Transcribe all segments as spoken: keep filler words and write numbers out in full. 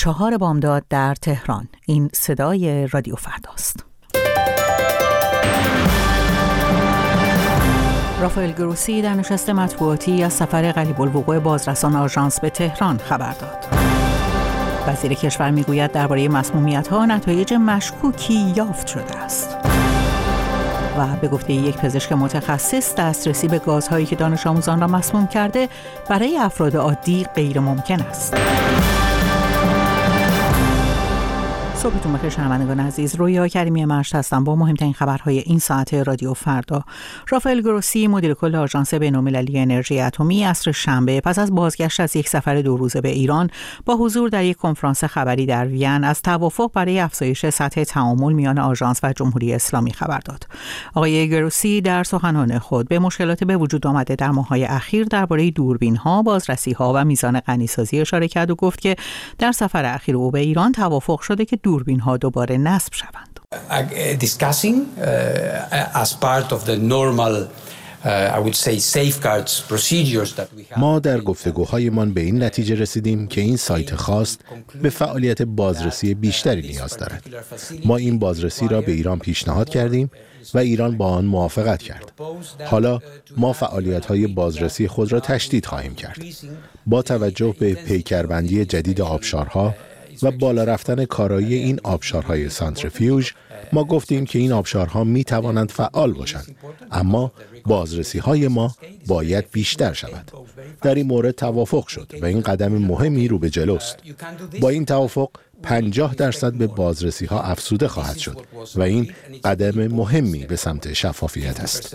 چهار بامداد در تهران. این صدای رادیو فرداست. رافائل گروسی در نشست مطبوعاتی از سفر قریب الوقوع بازرسان آژانس به تهران خبر داد. وزیر کشور میگوید درباره مسمومیت‌ها نتایج مشکوکی یافت شده است. و به گفته یک پزشک متخصص دسترسی به گازهایی که دانش آموزان را مسموم کرده برای افراد عادی غیر ممکن است. صبحتون بخیر شنوندگان عزیز، رویا کریمی مشت هستم با مهمترین خبرهای این ساعت رادیو فردا. رافائل گروسی مدیر کل آژانس بین‌المللی انرژی اتمی عصر شنبه پس از بازگشت از یک سفر دو روزه به ایران با حضور در یک کنفرانس خبری در وین از توافق برای افزایش سطح تعامل میان آژانس و جمهوری اسلامی خبر داد. آقای گروسی در سخنان خود به مشکلات به وجود آمده در ماه‌های اخیر درباره دوربین‌ها، بازرسی‌ها و میزان غنیسازی اشاره کرد و گفت که در سفر اخیر او به ایران توافق شده که دوربین ها دوباره نصب شوند. Discussing uh, as part of the normal uh, I would say safeguards procedures that we have. ما در گفتگوهایمان به این نتیجه رسیدیم که این سایت خاص به فعالیت بازرسی بیشتری نیاز دارد. ما این بازرسی را به ایران پیشنهاد کردیم و ایران با آن موافقت کرد. حالا ما فعالیت‌های بازرسی خود را تشدید خواهیم کرد. با توجه به پیکربندی جدید آبشارها و بالا رفتن کارایی این آبشارهای سانتریفیوژ، ما گفتیم که این آبشارها می توانند فعال باشند، اما بازرسی های ما باید بیشتر شود. در این مورد توافق شد و این قدم مهمی رو به جلوست. با این توافق پنجاه درصد به بازرسی ها افزوده خواهد شد و این قدم مهمی به سمت شفافیت است.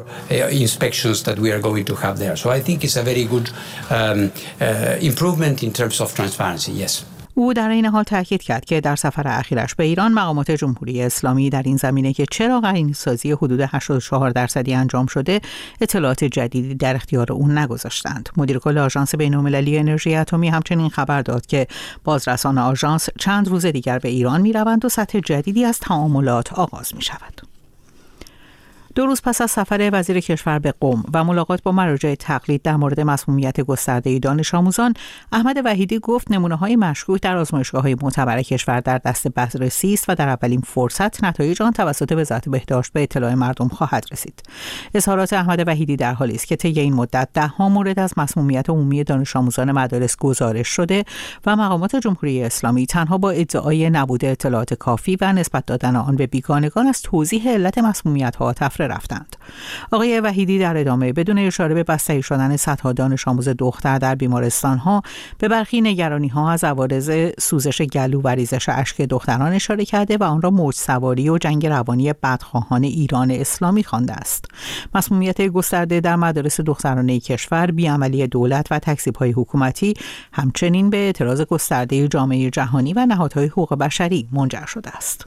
او در این حال تاکید کرد که در سفر اخیرش به ایران مقامات جمهوری اسلامی در این زمینه که چرا غنیسازی حدود هشتاد و چهار درصدی انجام شده اطلاعات جدیدی در اختیار او نگذاشتند. مدیر کل آژانس بین‌المللی انرژی اتمی همچنین خبر داد که بازرسان آژانس چند روز دیگر به ایران می‌روند و سطح جدیدی از تعاملات آغاز می‌شود. دو روز پس از سفر وزیر کشور به قم و ملاقات با مراجع تقلید در مورد مسمومیت گسترده دانش آموزان، احمد وحیدی گفت نمونه‌های مشکوک در آزمایشگاه‌های معتبر کشور در دست بررسی است و در اولین فرصت نتایج آن توسط وزارت بهداشت به اطلاع مردم خواهد رسید. اظهارات احمد وحیدی در حالی است که طی این مدت ده‌ها مورد از مسمومیت عمومی دانش آموزان مدارس گزارش شده و مقامات جمهوری اسلامی تنها با ادعای نبود اطلاعات کافی و نسبت دادن آن به بیگانگان از توضیح علت مسمومیت‌ها تفره رفتند. آقای وحیدی در ادامه بدون اشاره به بستری شدن صدها دانش آموز دختر در بیمارستان‌ها به برخی نگرانی‌ها از عوارض سوزش گلو و ریزش اشک دختران اشاره کرده و آن را موج سواری و جنگ روانی بدخواهان ایران اسلامی خوانده است. مسمومیت گسترده در مدارس دخترانه کشور، بی‌عملی دولت و تکذیب‌های حکومتی همچنین به اعتراض گسترده جامعه جهانی و نهادهای حقوق بشری منجر شده است.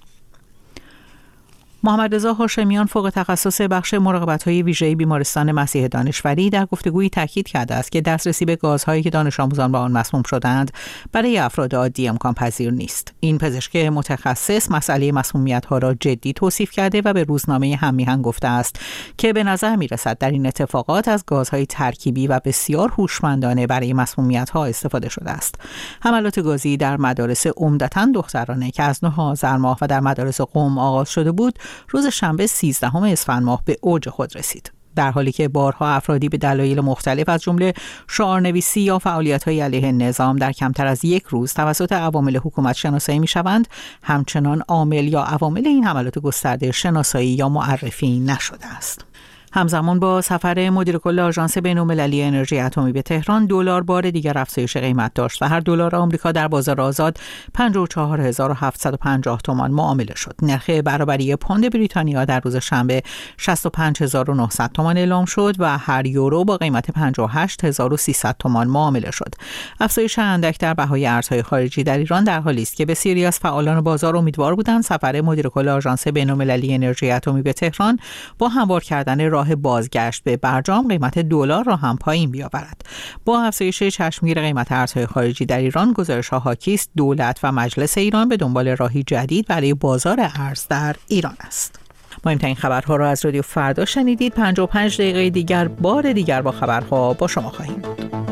محمد رضا هاشمیان فوق تخصص بخش مراقبت‌های ویژه بیمارستان مسیح دانشوری در گفتگویی تاکید کرده است که دسترسی به گازهایی که دانش آموزان با آن مسموم شدند برای افراد عادی امکان پذیر نیست. این پزشک متخصص مسئله مسمومیت‌ها را جدی توصیف کرده و به روزنامه هم‌میهن گفته است که به نظر می‌رسد در این اتفاقات از گازهای ترکیبی و بسیار هوشمندانه برای مسمومیت‌ها استفاده شده است. حملات گازی در مدارس عمدتاً دخترانه که از نه آذر ماه و در مدارس قم آغاز شده بود، روز شنبه سیزدهم اسفند ماه به اوج خود رسید. در حالی که بارها افرادی به دلایل مختلف از جمله شعارنویسی یا فعالیت‌های علیه نظام در کمتر از یک روز توسط عوامل حکومت شناسایی می‌شوند، همچنان عامل یا عوامل این حملات گسترده شناسایی یا معرفی نشده است. همزمان با سفر مدیر کل آژانس بین‌المللی انرژی اتمی به تهران، دلار بار دیگر افزایش قیمت داشت و هر دلار آمریکا در بازار آزاد پنجاه و چهار هزار و هفتصد و پنجاه تومان معامله شد. نرخ برابری پوند بریتانیا در روز شنبه شصت و پنج هزار و نهصد تومان اعلام شد و هر یورو با قیمت پنجاه و هشت هزار و سیصد تومان معامله شد. افزایش اندک در بهای ارزهای خارجی در ایران در حالی است که بسیاری از فعالان بازار امیدوار بودند سفر مدیر کل آژانس بین‌المللی انرژی اتمی به تهران با هموار کردن راه بازگشت به برجام قیمت دلار را هم پایین بیاورد. با افزایش چشمگیر قیمت ارزهای خارجی در ایران، گزارش‌ها حاکی است دولت و مجلس ایران به دنبال راهی جدید برای بازار ارز در ایران است. مهمترین خبرها را از رادیو فردا شنیدید. پنجاه و پنج دقیقه دیگر بار دیگر با خبرها با شما خواهیم بود.